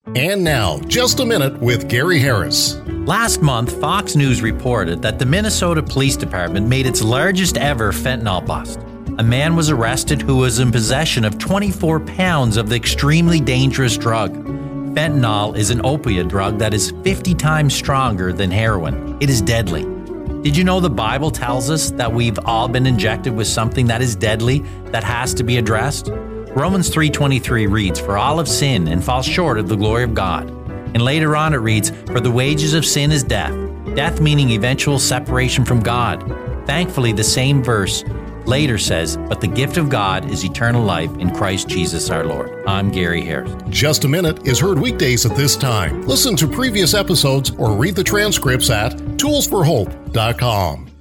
And now, Just a Minute with Gary Harris. Last month, Fox News reported that the Minnesota Police Department made its largest ever fentanyl bust. A man was arrested who was in possession of 24 pounds of the extremely dangerous drug. Fentanyl is an opiate drug that is 50 times stronger than heroin. It is deadly. Did you know the Bible tells us that we've all been injected with something that is deadly that has to be addressed? Romans 3:23 reads, "For all have sinned and fall short of the glory of God." And later on it reads, "For the wages of sin is death." Death meaning eventual separation from God. Thankfully, the same verse later says, "But the gift of God is eternal life in Christ Jesus our Lord." I'm Gary Harris. Just a Minute is heard weekdays at this time. Listen to previous episodes or read the transcripts at toolsforhope.com.